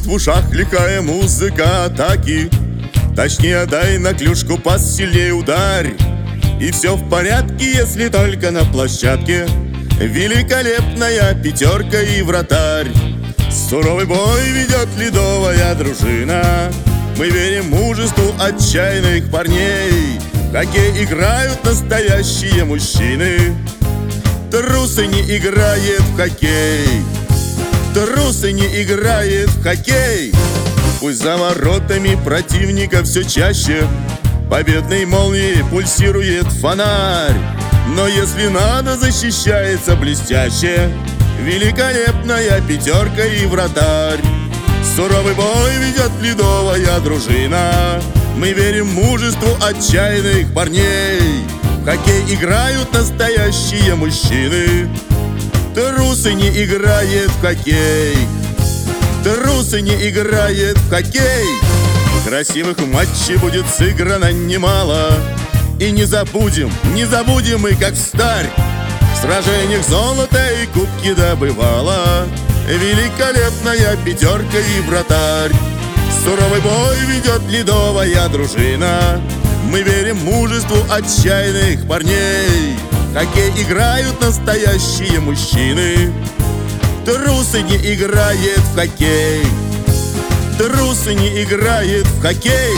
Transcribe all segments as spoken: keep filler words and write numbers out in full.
в ушах лихая музыка атаки. Точнее, дай на клюшку пас, сильнее ударь. И все в порядке, если только на площадке великолепная пятерка и вратарь. Суровый бой ведет ледовая дружина. Мы верим мужеству отчаянных парней. В хоккей играют настоящие мужчины. Трусы не играет в хоккей. Трусы не играет в хоккей. Пусть за воротами противника все чаще победной молнией пульсирует фонарь. Но если надо, защищается блестяще великолепная пятерка и вратарь. Суровый бой ведет ледовая дружина. Мы верим мужеству отчаянных парней. В хоккей играют настоящие мужчины. Трусы не играет в хоккей. Трусы не играет в хоккей. Красивых матчей будет сыграно немало. И не забудем, не забудем мы, как старь, в сражениях золото и кубки добывала великолепная пятерка и вратарь. Суровый бой ведет ледовая дружина. Мы верим мужеству отчаянных парней. В хоккей играют настоящие мужчины. Трусы не играет в хоккей. Трусы не играет в хоккей.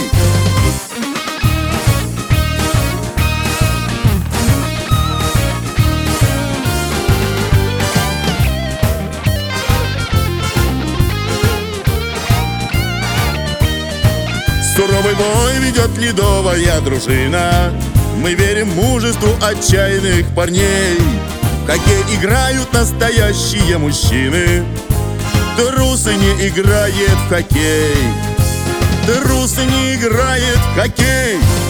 Суровый бой ведет ледовая дружина. Мы верим мужеству отчаянных парней. В хоккей играют настоящие мужчины. Трусы не играет в хоккей. Трусы не играет в хоккей.